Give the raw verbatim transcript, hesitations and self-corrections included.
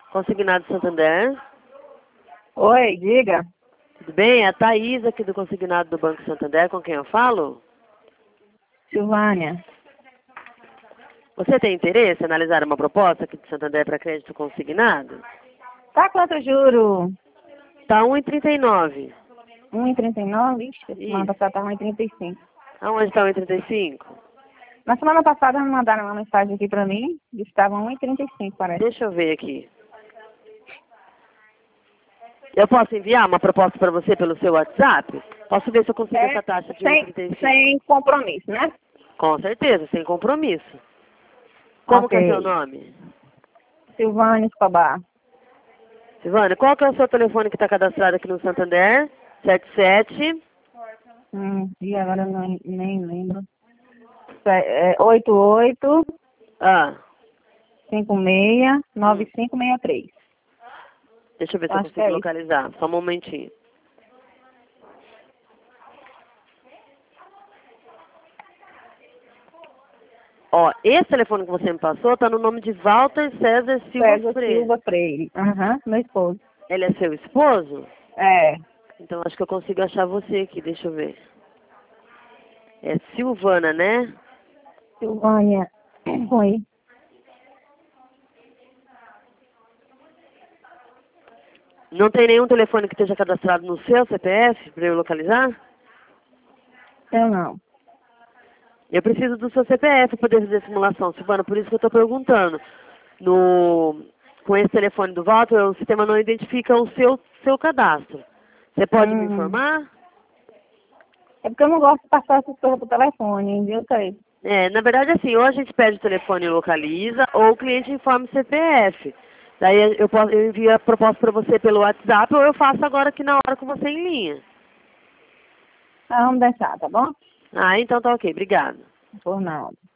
Consignado Santander. Oi, diga. Tudo bem? É a Thaís aqui do Consignado do Banco Santander, com quem eu falo? Silvânia. Você tem interesse em analisar uma proposta aqui de Santander para crédito consignado? Tá quanto o juro? Tá um e trinta e nove. um e trinta e nove? Ixi, semana Isso. passada tava um e trinta e cinco. Aonde tá um e trinta e cinco? Na semana passada me mandaram uma mensagem aqui pra mim, que estava um e trinta e cinco, parece. Deixa eu ver aqui. Eu posso enviar uma proposta para você pelo seu WhatsApp? Posso ver se eu consigo É, essa taxa de sem, um e trinta e cinco? sem compromisso, né? Com certeza, sem compromisso. Como que é seu Ok. nome? Silvânia Escobar. Silvana, qual que é o seu telefone que está cadastrado aqui no Santander? sete sete. Hum, e agora eu não, nem lembro. É, é, oito oito Ah, cinco seis nove hum. cinco seis três. Deixa eu ver se eu Acho que consigo é isso. localizar. Só um momentinho. Ó, esse telefone que você me passou tá no nome de Walter César Silva César Freire. Silva Freire. Aham, meu esposo. Ele é seu esposo? É. Então acho que eu consigo achar você aqui, deixa eu ver. É Silvana, né? Silvânia. Oi. Não tem nenhum telefone que esteja cadastrado no seu C P F para eu localizar? Eu não. Eu preciso do seu C P F para poder fazer a simulação, Silvana, por isso que eu estou perguntando. No, com esse telefone do Walter, o sistema não identifica o seu, seu cadastro. Você pode me Hum. informar? É porque eu não gosto de passar essas coisas por telefone, viu, Thaís? É, na verdade, assim, ou a gente pede o telefone e localiza, ou o cliente informa o C P F. Daí eu, posso, eu envio a proposta para você pelo WhatsApp, ou eu faço agora aqui na hora com você em linha. Ah, vamos deixar, tá bom? Ah, então tá ok, obrigada. Por nada.